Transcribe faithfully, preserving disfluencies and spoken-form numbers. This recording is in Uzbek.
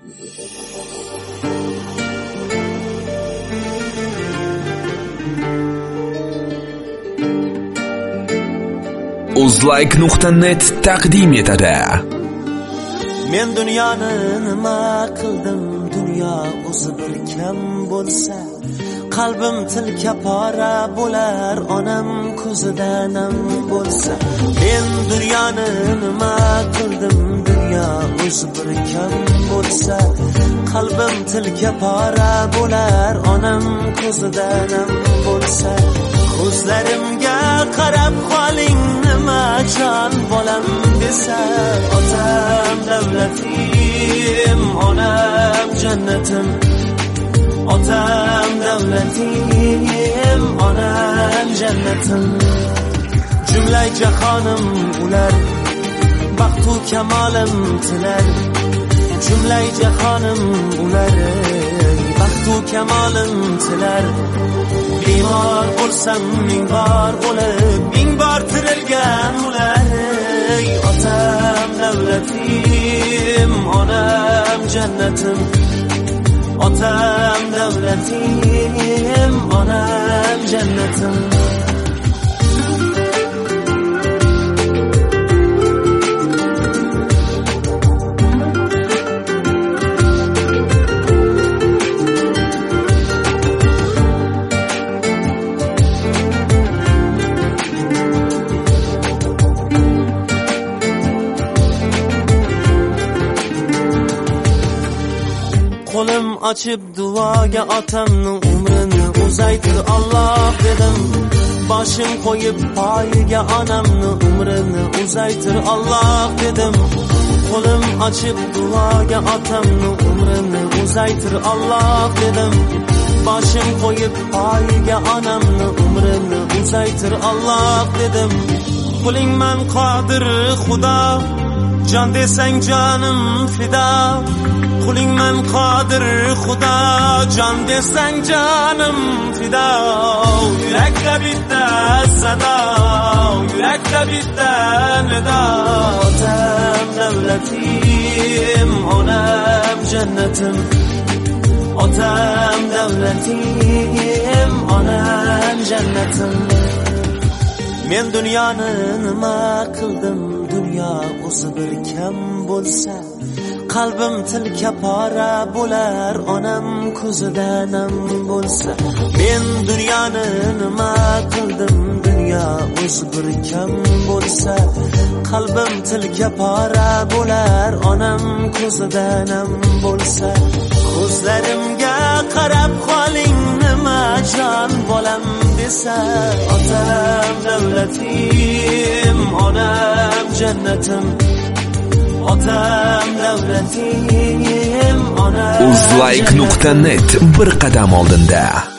uzlike nuqta net taqdim etadi. Men dunyoni nima qildim, dunyo o'zi bir kam bo'lsa, qalbim tilka pora bo'lar, onam ko'zida nam bo'lsa. Men dunyoni nima qildim, dunyo o'zi bir kam bo'lsa, qalbim tilka pora bo'lar, onam ko'zida nam bo'lsa. Ko'zlarimga qarab qoling, nima jon bolam desa, otam davlatim, onam jannatim. Otam davlatim, onam jannatim. Jumla jahonim ular, baxtu kamolim tilar. Jumla jahonim ular, baxtu kamolim tilar. Bemor bo'lsam ming bor bo'lib, ming bor tirilgan ular. Otam davlatim, onam jannatim. Otam davlatim, onam jannatim. Qo'lim ochib duoga otamni umrini uzaytir Alloh dedim. Boshim qo'yib poyiga onamni umrini uzaytir Alloh dedim. Qo'lim ochib duoga otamni umrini uzaytir Alloh dedim. Boshim qo'yib poyiga onamni umrini uzaytir Alloh dedim. Qo'lingman qodir Xudo, jon desang jonim fido. Qo'lingman qodir Xudo, jon desang jonim fido. Yurakda bitta sado, yurakda bitta nido. Otam davlatim, onam jannatim. Otam davlatim, onam jannatim. Men dunyoni nima qildim, dunyo o'zi bir kam bo'lsa, qalbim tilka pora bo'lar, onam ko'zida nam bo'lsa. Men dunyoni nima qildim, dunyo o'zi bir kam bo'lsa, qalbim tilka pora bo'lar, onam ko'zida nam bo'lsa. Ko'zlarimga qarab qoling, nima jon bolam desa, otam davlatim, onam jannatim. Otam davlatim, onam uzlike nuqta net bir qadam oldinda.